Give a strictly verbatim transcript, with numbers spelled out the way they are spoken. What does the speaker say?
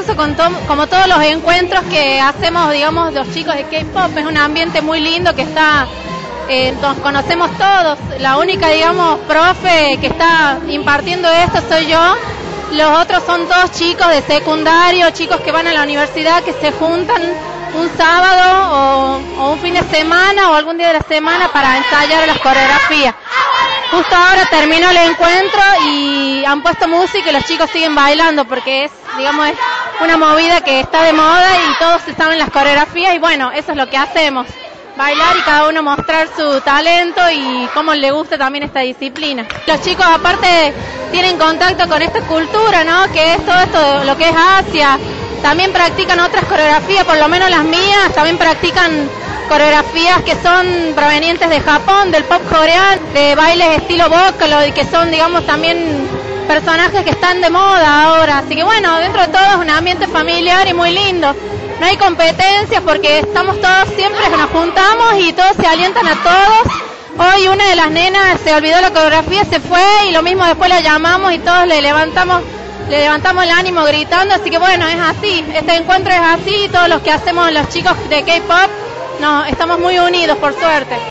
hermoso con to como todos los encuentros que hacemos, digamos, los chicos de K-pop. Es un ambiente muy lindo que está, eh, nos conocemos todos. La única, digamos, profe que está impartiendo esto soy yo. Los otros son todos chicos de secundario, chicos que van a la universidad, que se juntan un sábado o, o un fin de semana o algún día de la semana para ensayar las coreografías. Justo ahora terminó el encuentro y han puesto música y los chicos siguen bailando porque es, digamos, es una movida que está de moda y todos se saben las coreografías y bueno, eso es lo que hacemos. Bailar y cada uno mostrar su talento y cómo le gusta también esta disciplina. Los chicos aparte tienen contacto con esta cultura, ¿no? Que es todo esto, lo que es Asia. También practican otras coreografías, por lo menos las mías, también practican coreografías que son provenientes de Japón, del pop coreano, de bailes estilo Vocaloid, que son, digamos, también personajes que están de moda ahora. Así que bueno, dentro de todo es un ambiente familiar y muy lindo. No hay competencias porque estamos todos siempre que nos juntamos y todos se alientan a todos. Hoy una de las nenas se olvidó la coreografía, se fue y lo mismo después la llamamos y todos le levantamos le levantamos el ánimo gritando, así que bueno, es así, este encuentro es así y todos los que hacemos los chicos de K-pop, no, estamos muy unidos por suerte.